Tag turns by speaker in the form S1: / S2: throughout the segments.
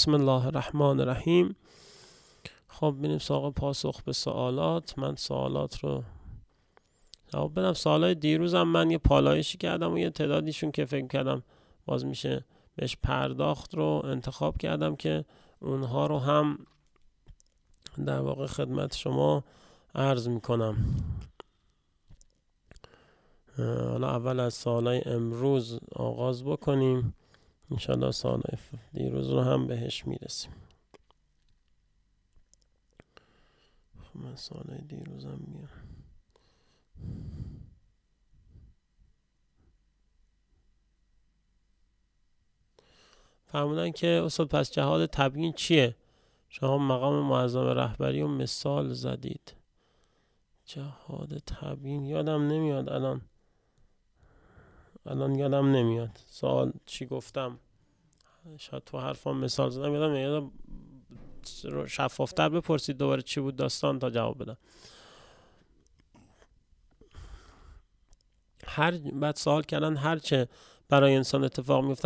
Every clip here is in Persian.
S1: بسم الله الرحمن الرحیم. خب بریم سراغ پاسخ به سوالات. من سوالات رو جواب بدم. سوالای دیروزم من یه پالایشی کردم و یه تعدادیشون که فکر کردم باز میشه بهش پرداخت رو انتخاب کردم که اونها رو هم در واقع خدمت شما عرض میکنم. حالا اول از سوالای امروز آغاز بکنیم، انشاءالله سوالای دیروز رو هم بهش میرسیم. من سوالای دیروزم میام. فرمودن که استاد پس جهاد تبیین چیه؟ شما مقام معظم رهبری و مثال زدید. جهاد تبیین یادم نمیاد الان یادم نمیاد سوال چی گفتم. شاید تو حرفام مثال زدم یادم نمیاد. شفافتر بپرسید دوباره چی بود داستان تا جواب بدم. بعد سوال کردن هرچه برای انسان اتفاق میفتن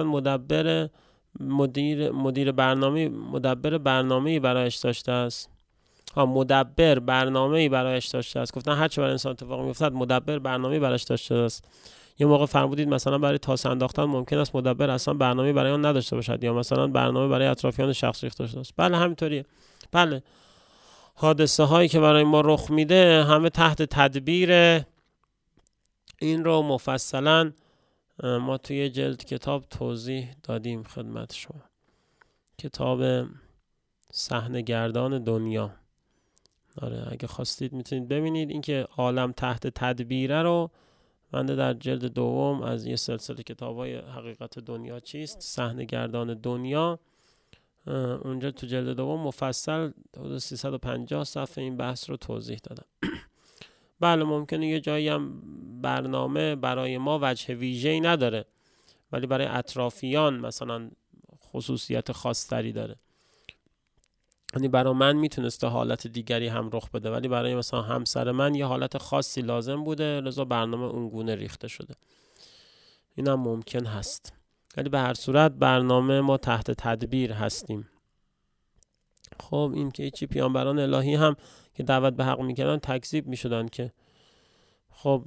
S1: مدبر برنامه‌ای برایش داشته است. مدبر برنامه‌ای برایش داشته است. گفتن هرچه برای انسان اتفاق میفتد مدبر برنامه‌ای برایش داشته است. یه موقع فرمودید مثلا برای تاسه انداختن ممکن است مدبر اصلا برنامه‌ای برای آن نداشته باشد، یا مثلا برنامه برای اطرافیان شخص ریخته داشته است. بله همینطوریه. بله حادثه هایی که برای ما رخ میده همه تحت تدبیر. این رو مفصلا ما توی جلد کتاب توضیح دادیم خدمت شما. کتاب صحنه‌گردان دنیا. آره اگه خواستید میتونید ببینید. این که عالم تحت تدبیره رو بنده در جلد دوم از یه سلسله کتاب‌های حقیقت دنیا چیست، صحنه‌گردان دنیا، اونجا تو جلد دوم مفصل 350 صفحه این بحث رو توضیح دادم. بله ممکنه یه جایی هم برنامه برای ما وجه ویژه‌ای نداره ولی برای اطرافیان مثلا خصوصیت خاص‌تری داره. یعنی برای من میتونسته حالت دیگری هم رخ بده ولی برای مثلا همسر من یه حالت خاصی لازم بوده لذا برنامه اونگونه ریخته شده. این هم ممکن هست ولی به هر صورت برنامه ما تحت تدبیر هستیم. خب این که چی پیامبران الهی هم که دعوت به حق میکردن تکذیب میشدن که خب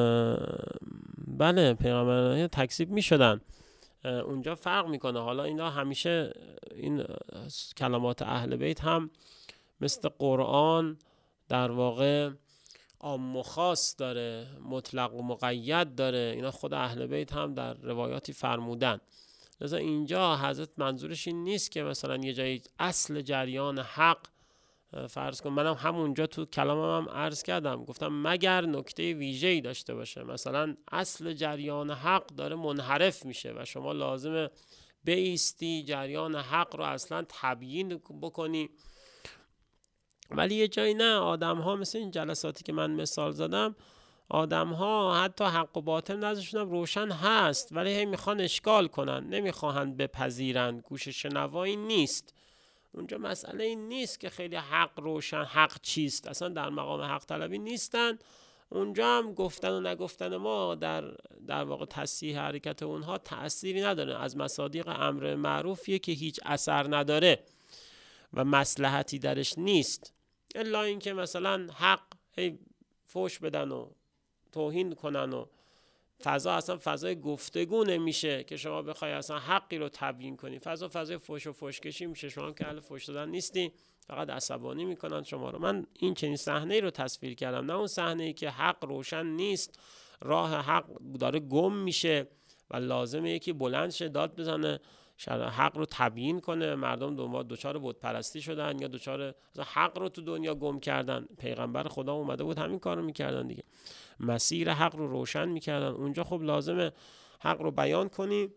S1: بله پیامبران الهی تکذیب میشدن. اونجا فرق میکنه. حالا اینا همیشه این کلمات اهل بیت هم مثل قرآن در واقع عام و خاص داره، مطلق و مقید داره. اینا خود اهل بیت هم در روایاتی فرمودن. لذا اینجا حضرت منظورش این نیست که مثلا یه جایی اصل جریان حق فرض کن. منم همونجا تو کلامم هم عرض کردم گفتم مگر نکته ویژه‌ای داشته باشه، مثلا اصل جریان حق داره منحرف میشه و شما لازمه بایستی جریان حق رو اصلا تبیین بکنی. ولی یه جایی نه، آدم ها مثل این جلساتی که من مثال زدم، آدم ها حتی حق و باطل نظرشون هم روشن هست ولی هی میخوان اشکال کنن، نمیخوان بپذیرن. گوش شنوایی نیست اونجا. مسئله این نیست که خیلی حق روشن، حق چیست، اصلا در مقام حق طلبی نیستن. اونجا هم گفتن و نگفتن ما در واقع تصحیح حرکت اونها تأثیری نداره. از مصادیق امر معروفیه که هیچ اثر نداره و مصلحتی درش نیست، الا اینکه مثلا حق هی فوش بدن و توهین کنن و فضا اصلا فضای گفتگو نمیشه که شما بخوای اصلا حقی رو تبیین کنی. فضای فوش و فوشکشی میشه. شما که اهل فوش دادن نیستی، فقط عصبانی میکنن شما رو. من این چنین صحنه‌ای رو تصویر کردم، نه اون صحنه‌ای که حق روشن نیست، راه حق داره گم میشه و لازمه یکی بلند شه داد بزنه حق رو تبیین کنه. مردم دوچار بت پرستی شدن یا دوچار حق رو تو دنیا گم کردن. پیغمبر خدا اومده بود همین کارو میکردن دیگه، مسیر حق رو روشن میکردن. اونجا خب لازمه حق رو بیان کنی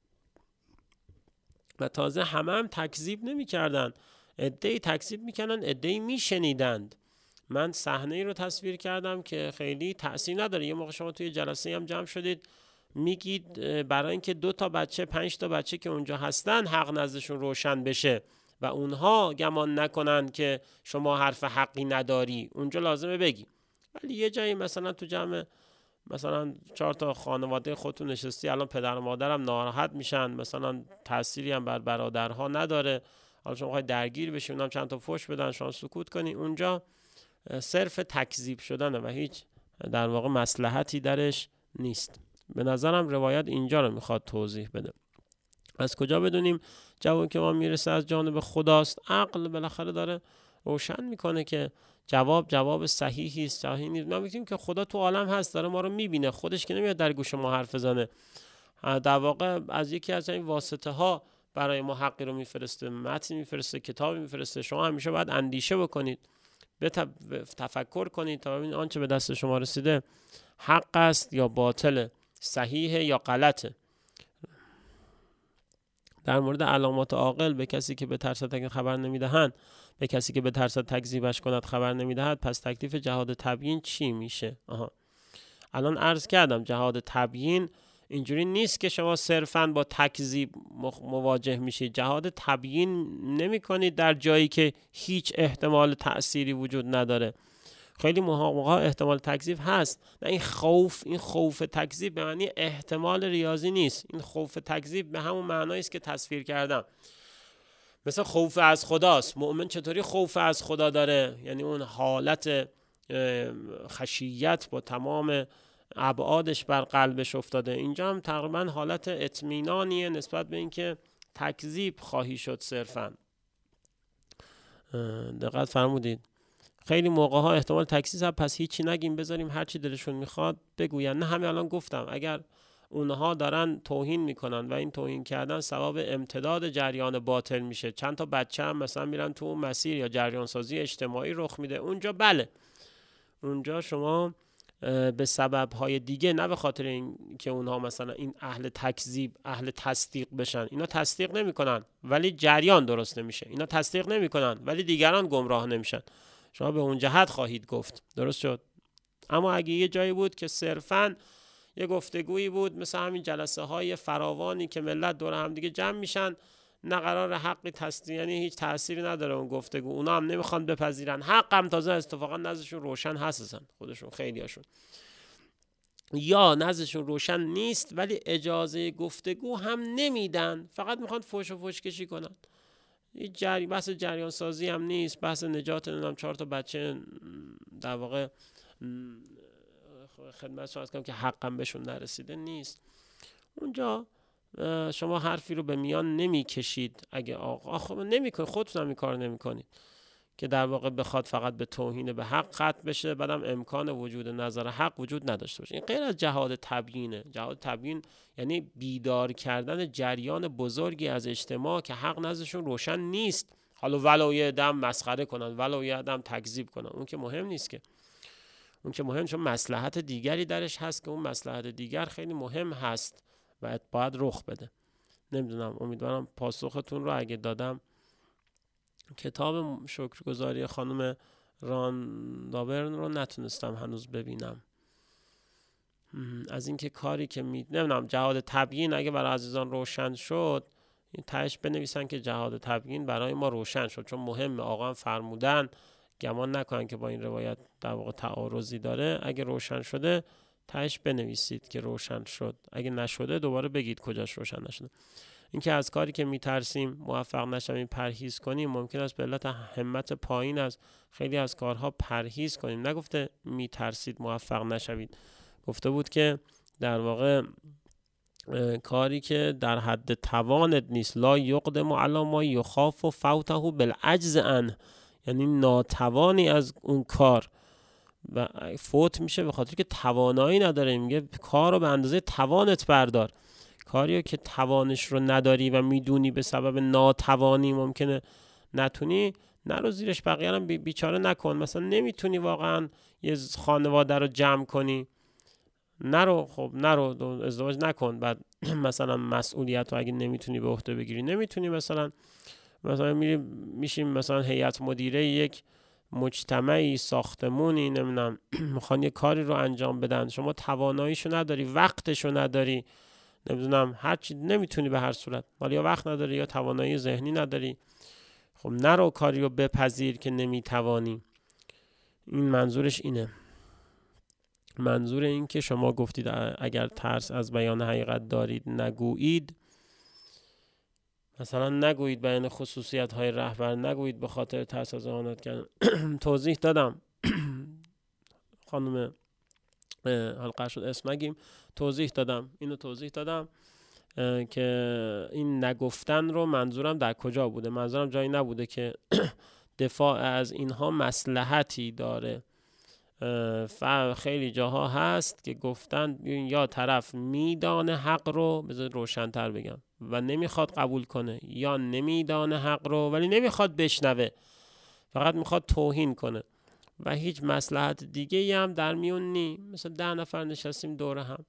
S1: و تازه همه هم تکذیب نمیکردن. عده‌ای تکذیب میکردن، عده‌ای میشنیدند. من صحنه‌ای رو تصویر کردم که خیلی تأثیر نداره. یه موقع شما توی جلسه هم جمع شدید میگید برای اینکه 2 تا بچه 5 تا بچه که اونجا هستن حق نزدشون روشن بشه و اونها گمان نکنن که شما حرف حقی نداری، اونجا لازمه بگی. ولی یه جایی مثلا تو جمع مثلا 4 تا خانواده خودتون نشستی، الان پدر و مادرم ناراحت میشن، مثلا تأثیری هم بر برادرها نداره، حالا شما میخوای درگیر بشی، اونم چند تا فحش بدن شما سکوت کنی، اونجا صرف تکذیب شدنه و هیچ در واقع مصلحتی درش نیست. به نظرم روایت اینجا رو میخواد توضیح بده. از کجا بدونیم جوابی که ما میرسه از جانب خداست؟ عقل بالاخره داره روشن میکنه که جواب صحیحی است، صحیح نیست. ما میگیم که خدا تو عالم هست، داره ما رو میبینه، خودش که نمیاد در گوش ما حرف بزنه. در واقع از یکی از این واسطه ها برای ما حقی رو میفرسته، متن میفرسته، کتابی میفرسته. شما همیشه باید اندیشه بکنید، تفکر کنید تا ببینید آنچه به دست شما رسیده حق است یا باطله، صحیحه یا غلطه. در مورد علامات عاقل به کسی که به ترسد خبر نمیدهند، به کسی که به ترسد تکذیبش کند خبر نمیدهد، پس تکلیف جهاد تبیین چی میشه؟ الان عرض کردم جهاد تبیین اینجوری نیست که شما صرفاً با تکذیب مواجه میشید. جهاد تبیین نمی کنید در جایی که هیچ احتمال تأثیری وجود نداره. خیلی موقع احتمال تکذیب هست. نه، این خوف تکذیب به معنی احتمال ریاضی نیست. این خوف تکذیب به همون معنایی است که تصویر کردم. مثلا خوف از خداست. مؤمن چطوری خوف از خدا داره؟ یعنی اون حالت خشیت با تمام ابعادش بر قلبش افتاده. اینجا هم تقریبا حالت اطمینانیه نسبت به اینکه تکذیب خواهی شد صرفا. دقت فرمودید؟ خیلی موقع ها احتمال تکذیب هست، پس هیچی نگیم، بذاریم هر چی دلشون میخواد بگوین. نه، همین الان گفتم اگر اونها دارن توهین میکنن و این توهین کردن سبب امتداد جریان باطل میشه، چند تا بچه هم مثلا میرن تو اون مسیر یا جریان سازی اجتماعی رخ میده، اونجا بله، اونجا شما به سبب‌های دیگه، نه به خاطر این که اونها مثلا این اهل تکذیب اهل تصدیق بشن. اینا تصدیق نمی‌کنن ولی جریان درست نمیشه. اینا تصدیق نمی‌کنن ولی دیگران گمراه نمیشن. شما به اون جهت خواهید گفت. درست شد؟ اما اگه یه جایی بود که صرفاً یه گفتگویی بود، مثل همین جلسه های فراوانی که ملت دور هم دیگه جمع میشن، نه قرار حقی تصدیق، یعنی هیچ تأثیری نداره اون گفتگو، اونا هم نمیخوان بپذیرن، حق هم تازه اتفاقا نزدشون روشن هستن، خودشون خیلیاشون، یا نزدشون روشن نیست ولی اجازه گفتگو هم نمیدن، فقط میخوان فحش و فحش کشی کنن. بحث جریان سازی هم نیست، بحث نجات نمیدونم 4 تا بچه در واقع خدمتشون عرض کنم که حقم بهشون نرسیده نیست. اونجا شما حرفی رو به میان نمیکشید. اگه آقا نمیکنید، خودتون هم این کار نمیکنید که در واقع بخواد فقط به توهین به حق ختم بشه، بعدم امکان وجود نظر حق وجود نداشته باشه. این غیر از جهاد تبیینه. جهاد تبیین یعنی بیدار کردن جریان بزرگی از اجتماع که حق نزدشون روشن نیست، حالا ولایه دم مسخره کنن، ولایه دم تکذیب کنن، اون که مهم نیست که. اون که مهم چون مصلحت دیگری درش هست که اون مصلحت دیگر خیلی مهم هست و باید رخ بده. نمیدونم، امیدوارم پاسختون رو اگه دادم. کتاب شکرگزاری خانم راندابرن رو نتونستم هنوز ببینم. از اینکه کاری که نمیدونم جهاد تبیین اگه برای عزیزان روشن شد، این تهش بنویسن که جهاد تبیین برای ما روشن شد، چون مهمه. آقا هم فرمودن، گمان نکنن که با این روایت در واقع تعارضی داره. اگه روشن شده تهش بنویسید که روشن شد، اگه نشده دوباره بگید کجاش روشن نشده. اینکه از کاری که میترسیم موفق نشویم پرهیز کنیم، ممکن است به علت همت پایین از خیلی از کارها پرهیز کنیم. نگفته میترسید موفق نشوید، گفته بود که در واقع کاری که در حد توانت نیست، لا یقدم علی ما یخاف و فوته بالعجز عنه، یعنی ناتوانی از اون کار و فوت میشه به خاطر که توانایی نداره. میگه کار رو به اندازه توانت بردار. کاریو که توانش رو نداری و میدونی به سبب ناتوانی ممکنه نتونی، نرو زیرش، بقیه هم بیچاره نکن. مثلا نمیتونی واقعا یه خانواده رو جمع کنی، نرو، خب نرو ازدواج نکن. بعد مثلا مسئولیت رو اگه نمیتونی به عهده بگیری، نمیتونی مثلا میشیم مثلا هیئت مدیره یک مجتمعی، ساختمونی، نمیدونم میخوان یه کاری رو انجام بدن، شما تواناییشو نداری، وقتشو نداری، نمیدونم هرچی، نمیتونی به هر صورت، ولی یا وقت نداری یا توانایی ذهنی نداری، خب نرو کاری رو بپذیر که نمیتوانی. این منظورش اینه. منظور این که شما گفتید اگر ترس از بیان حقیقت دارید نگویید، مثلا نگویید بین خصوصیت های رهبر، نگویید به خاطر ترس از اهانت کردن. توضیح دادم خانم حلقه شد اسم نگیم، اینو توضیح دادم که این نگفتن رو منظورم در کجا بوده. منظورم جایی نبوده که دفاع از اینها مصلحتی داره. خیلی جاها هست که گفتن یا طرف میدانه حق رو، بذار روشن‌تر بگم، و نمیخواد قبول کنه، یا نمیدانه حق رو ولی نمیخواد بشنوه، فقط میخواد توهین کنه و هیچ مصلحت دیگه هم در میون نی. مثل 10 نفر نشستیم دور هم،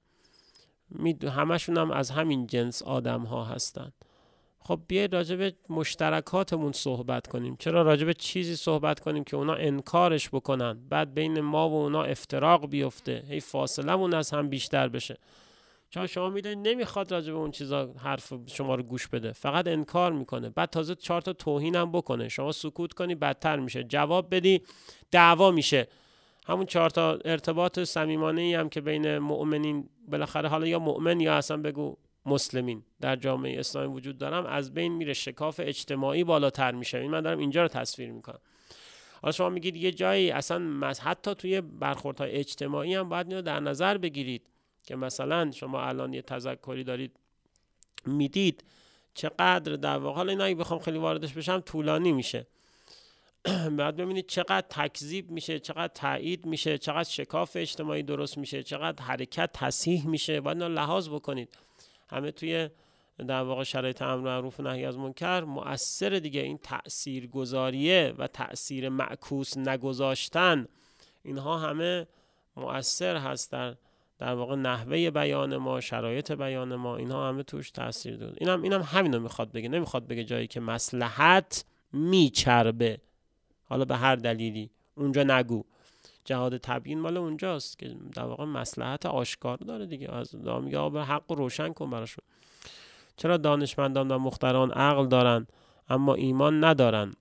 S1: همشون هم از همین جنس آدم ها هستن. خب بیاید راجع به مشترکاتمون صحبت کنیم. چرا راجع به چیزی صحبت کنیم که اونا انکارش بکنن، بعد بین ما و اونا افتراق بیفته، هی فاصلمون از هم بیشتر بشه؟ چون شما میدونید نمیخواد راجع به اون چیزا حرف شما رو گوش بده، فقط انکار میکنه، بعد تازه 4 تا توهین هم بکنه، شما سکوت کنی بدتر میشه، جواب بدی دعوا میشه. همون 4 تا ارتباط صمیمانه‌ای هم که بین مؤمنین بالاخره، حالا یا مؤمن یا اصلا بگو مسلمین، در جامعه اسلامی وجود دارم، از بین میره، شکاف اجتماعی بالاتر میشه. این من دارم اینجا رو تصویر میکنم. حالا شما میگید یه جایی اصلا حتی توی برخوردهای اجتماعی هم باید اینو در نظر بگیرید که مثلا شما الان یه تذکری دارید میدید چقدر در واقع، حالا اینا اگه بخوام خیلی واردش بشم طولانی میشه، بعد ببینید چقدر تکذیب میشه، چقدر تایید میشه، چقدر شکاف اجتماعی درست میشه، چقدر حرکت تصحیح میشه. باید اینا لحاظ بکنید. همه توی در واقع شرایط امر معروف و نهی از منکر مؤثر دیگه. این تأثیر گذاریه و تأثیر معکوس نگذاشتن، اینها همه مؤثر هست در واقع نحوه بیان ما، شرایط بیان ما، اینها همه توش تأثیر داره. اینم همینو میخواد بگه. نمیخواد بگه جایی که مصلحت میچربه، حالا به هر دلیلی، اونجا نگو. جهاد تبیین مال اونجاست که در واقع مصلحت آشکار داره دیگه. از میگه به حق روشن کن براشون. چرا دانشمندان و مختران عقل دارن اما ایمان ندارن؟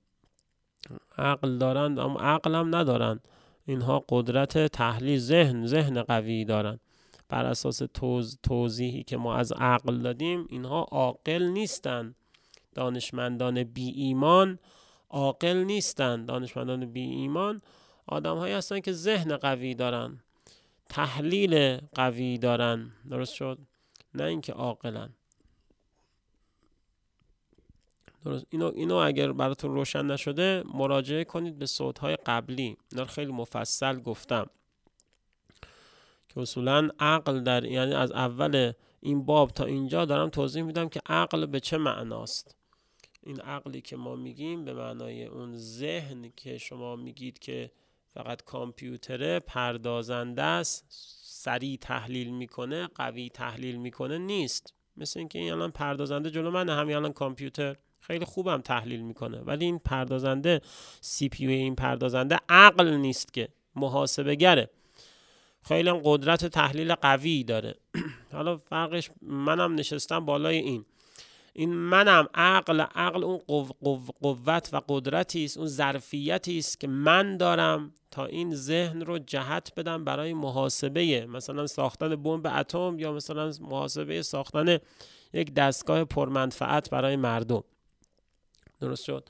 S1: عقل دارن اما عقل هم ندارن. اینها قدرت تحلیل، ذهن قوی دارن. بر اساس توضیحی که ما از عقل دادیم، اینها عاقل نیستن. دانشمندان بی ایمان عاقل نیستن. دانشمندان بی ایمان آدم هایی هستن که ذهن قوی دارن، تحلیل قوی دارن. درست شد؟ نه اینکه عاقلن. درست. اینو اگر براتون روشن نشده مراجعه کنید به صوت‌های قبلی. اینا خیلی مفصل گفتم که اصولاً عقل یعنی از اول این باب تا اینجا دارم توضیح میدم که عقل به چه معناست. این عقلی که ما میگیم به معنای اون ذهن که شما میگید که فقط کامپیوتره، پردازنده است، سریع تحلیل میکنه، قوی تحلیل میکنه نیست. مثل اینکه این الان پردازنده جلو منه، همین الان کامپیوتر خیلی خوبم تحلیل میکنه، ولی این پردازنده، سی پی یو این پردازنده عقل نیست که، محاسبه گره، خیلی هم قدرت تحلیل قوی داره. حالا فرقش، منم نشستم بالای این منم عقل اون قوت و قدرتی است، اون ظرفیتی است که من دارم تا این ذهن رو جهت بدم برای محاسبه مثلا ساختن بمب اتم، یا مثلا محاسبه ساختن یک دستگاه پرمنفعت برای مردم. درست شد؟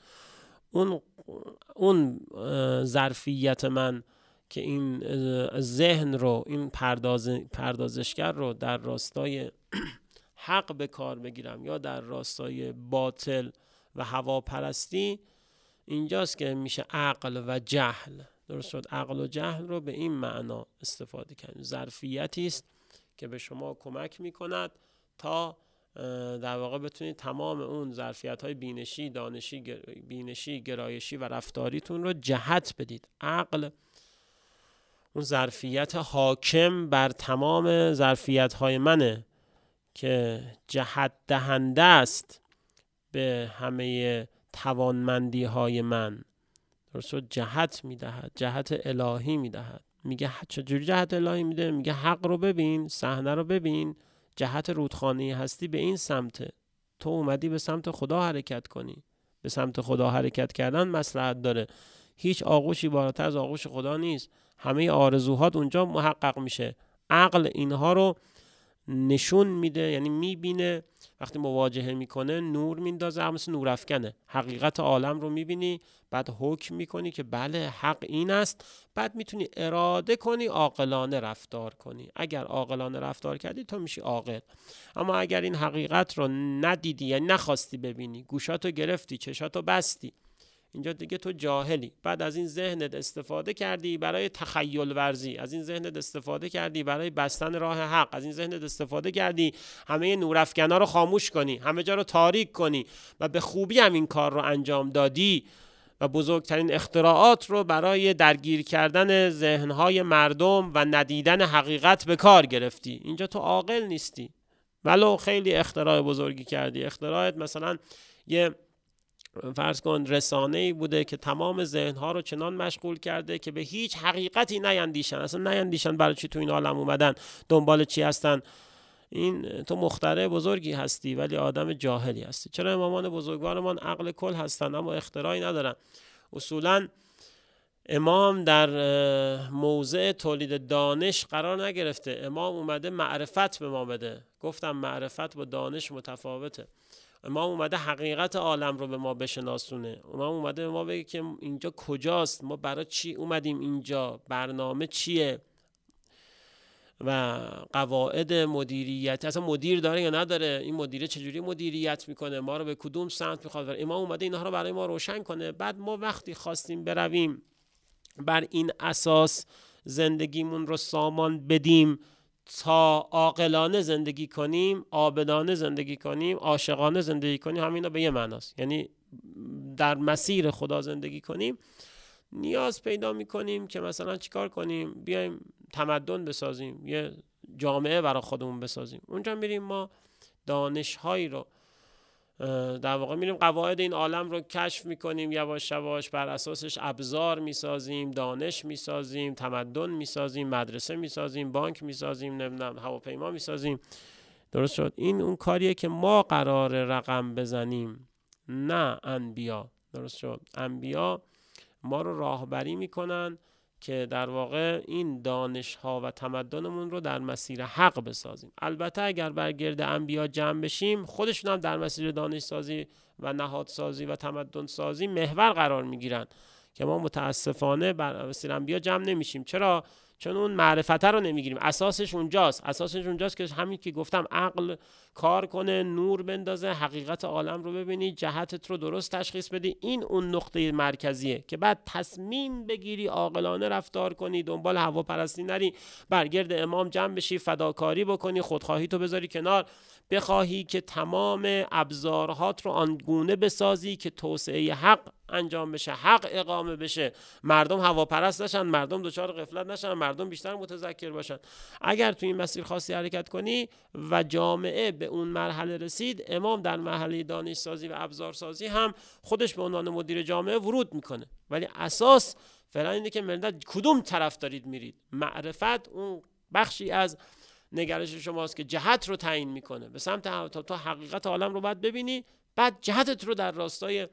S1: اون ظرفیت من که این ذهن رو، این پردازشگر رو در راستای حق به کار بگیرم یا در راستای باطل و هواپرستی، اینجاست که میشه عقل و جهل. درست شد؟ عقل و جهل رو به این معنا استفاده کنیم. ظرفیتی است که به شما کمک میکند تا در واقع بتونید تمام اون ظرفیت‌های بینشی، گرایشی و رفتاریتون رو جهت بدید. عقل اون ظرفیت حاکم بر تمام ظرفیت‌های منه که جهت دهنده است به همه توانمندی های من. درست جهت میدهد، جهت الهی میدهد. میگه چجوری جهت الهی میده؟ میگه حق رو ببین، صحنه رو ببین، جهت رودخانه هستی به این سمته، تو اومدی به سمت خدا حرکت کنی. به سمت خدا حرکت کردن مصلحت داره. هیچ آغوشی بالاتر از آغوش خدا نیست. همه آرزوهات اونجا محقق میشه. عقل اینها رو نشون میده، یعنی میبینه وقتی مواجهه میکنه نور میندازه، مثل نورافکنه، حقیقت عالم رو میبینی، بعد حکم میکنی که بله حق این است، بعد میتونی اراده کنی عاقلانه رفتار کنی. اگر عاقلانه رفتار کردی تو میشی عاقل. اما اگر این حقیقت رو ندیدی، یعنی نخواستی ببینی، گوشاتو گرفتی، چشاتو بستی، اینجا دیگه تو جاهلی. بعد از این ذهنت استفاده کردی برای تخیل ورزی، از این ذهنت استفاده کردی برای بستن راه حق، از این ذهنت استفاده کردی همه نورافکنا رو خاموش کنی، همه جا رو تاریک کنی، و به خوبی هم این کار رو انجام دادی و بزرگترین اختراعات رو برای درگیر کردن ذهنهای مردم و ندیدن حقیقت به کار گرفتی. اینجا تو عاقل نیستی، ولو خیلی اختراع بزرگی کردی. اختراعت مثلا یه فرض کن رسانه‌ای بوده که تمام ذهن‌ها رو چنان مشغول کرده که به هیچ حقیقتی نیندیشن، اصلا نیندیشن برای چی تو این عالم اومدن، دنبال چی هستن. این تو مخترع بزرگی هستی ولی آدم جاهلی هستی. چرا امامان بزرگوارمان عقل کل هستن اما اختراعی ندارن؟ اصولاً امام در موضع تولید دانش قرار نگرفته. امام اومده معرفت به ما بده. گفتم معرفت با دانش متفاوته. امام اومده حقیقت عالم رو به ما بشناسونه. امام اومده به ما بگه که اینجا کجاست، ما برای چی اومدیم اینجا، برنامه چیه و قواعد مدیریت، اصلا مدیر داره یا نداره، این مدیره چجوری مدیریت میکنه، ما رو به کدوم سمت میخواد. امام اومده اینها رو برای ما روشن کنه. بعد ما وقتی خواستیم برویم بر این اساس زندگیمون رو سامان بدیم تا عاقلانه زندگی کنیم، عابدانه زندگی کنیم، عاشقانه زندگی کنیم، همینا به یه معناست، یعنی در مسیر خدا زندگی کنیم، نیاز پیدا میکنیم که مثلا چیکار کنیم؟ بیایم تمدن بسازیم، یه جامعه برای خودمون بسازیم. اونجا میریم ما دانش‌هایی رو در واقع میریم قواعد این عالم رو کشف میکنیم، یواش یواش بر اساسش ابزار میسازیم، دانش میسازیم، تمدن میسازیم، مدرسه میسازیم، بانک میسازیم، نمیدونم هواپیما میسازیم. درست شد؟ این اون کاریه که ما قرار رقم بزنیم، نه انبیا. درست شد؟ انبیا ما رو راهبری میکنن که در واقع این دانش ها و تمدنمون رو در مسیر حق بسازیم. البته اگر بر گرد انبیا جمع بشیم، خودشون هم در مسیر دانش سازی و نهاد سازی و تمدن سازی محور قرار میگیرن که ما متاسفانه بر مسیر انبیا جمع نمیشیم. چرا؟ چون اون معرفت رو نمیگیریم. اساسش اونجاست که همین که گفتم، عقل کار کنه، نور بندازه، حقیقت عالم رو ببینی، جهتت رو درست تشخیص بدی. این اون نقطه مرکزیه که بعد تصمیم بگیری، عاقلانه رفتار کنی، دنبال هواپرستی نری، برگرد امام جمع بشی، فداکاری بکنی، خودخواهی تو بذاری کنار، بخواهی که تمام ابزارهات رو آنگونه بسازی که توسعه حق انجام بشه، حق اقامه بشه، مردم هواپرست نشن، مردم دچار غفلت نشن، مردم بیشتر متذکر باشن. اگر تو این مسیر خاصی حرکت کنی و جامعه به اون مرحله رسید، امام در مرحله دانش سازی و ابزار سازی هم خودش به عنوان مدیر جامعه ورود میکنه. ولی اساس فعلا اینه که ملت کدوم طرف دارید میرید. معرفت اون بخشی از نگرش شماست که جهت رو تعیین میکنه به سمت تا حقیقت عالم رو باید ببینی، بعد جهتت رو در راستای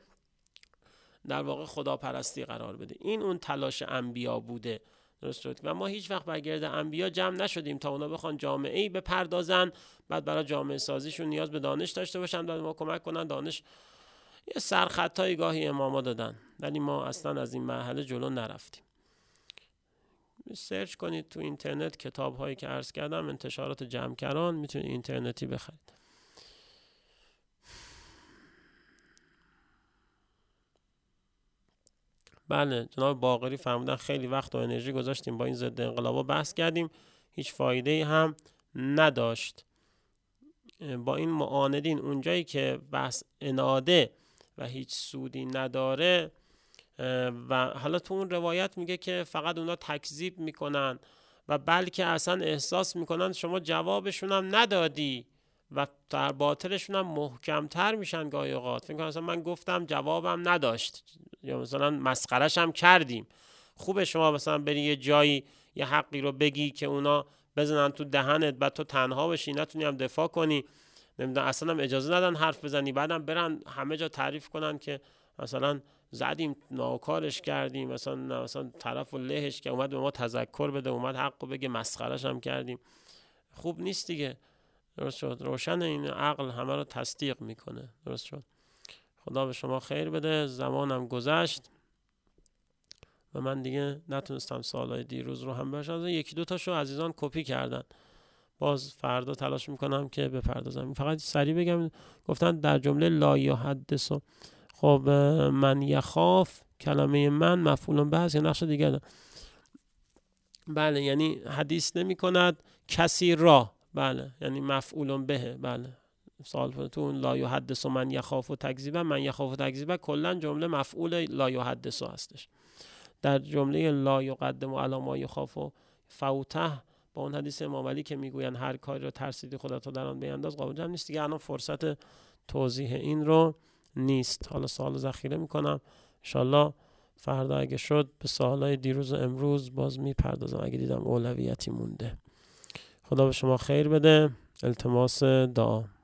S1: در واقع خداپرستی قرار بده. این اون تلاش انبیا بوده. درست شد؟ و ما هیچ وقت برگرد انبیا جمع نشدیم تا اونا بخوان جامعه‌ای بپردازن، بعد برای جامعه سازیشون نیاز به دانش داشته باشن، بعد ما کمک کنن دانش. یه سرخطای گاهی اماما دادن ولی ما اصلا از این مرحله جلو نرفتیم. سرچ کنید تو اینترنت کتاب هایی که عرض کردم، انتشارات جمع‌کران، میتونید اینترنتی بخرید. بله، جناب باقری فرمودن خیلی وقت و انرژی گذاشتیم با این ضد انقلابا بحث کردیم، هیچ فایده‌ای هم نداشت. با این معاندین اونجایی که بحث اناده و هیچ سودی نداره، و حالا تو اون روایت میگه که فقط اونا تکذیب میکنن و بلکه اصلا احساس میکنن شما جوابشون هم ندادی و در باطلشون هم محکمتر میشن. گاهی اوقات فکر کنم مثلا من گفتم جوابم نداشت، یا مثلا مسخرش هم کردیم. خوبه شما مثلا بری یه جایی یه حقی رو بگی که اونا بزنن تو دهنت، بعد تو تنها بشی، نتونی هم دفاع کنی، نمیدونم اصلا هم اجازه ندن حرف بزنی، بعدم برن همه جا تعریف کنن که مثلا زدیم، ناکارش کردیم، مثلا طرف و لهش که اومد به ما تذکر بده، اومد حقو بگه، مسخرش هم کردیم. خوب نیست دیگه. درست شد. روشن، این عقل همه رو تصدیق میکنه. درست شد. خدا به شما خیر بده. زمانم گذشت و من دیگه نتونستم سوالای دیروز رو هم بشناسم. یکی دو تاشو عزیزان کپی کردن، باز فردا تلاش میکنم که بپردازم. فقط سریع بگم، گفتن در جمله لا یحدث، خب من یخاف، کلمه من مفعول به است یا نقش دیگه ده. بله، یعنی حدیث نمی کند کسی را، بله یعنی مفعول به. بله سوال تو لا یحدث من یخاف و تکذیبا، من یخاف و تکذیبا کلا جمله مفعول لا یحدث هستش. در جمله لا یقدم علی ما یخاف و فوته، با اون حدیث امام علی که میگوین هر کاری رو ترسیدی خودت رو در آن بینداز، قابل جمع نیست دیگه. الان فرصت توضیح این رو نیست. حالا سوال ذخیره میکنم، ان شاءالله فردا اگه شد به سوالای دیروز و امروز باز میپردازم اگه دیدم اولویتی مونده. خدا به شما خیر بده. التماس دعا.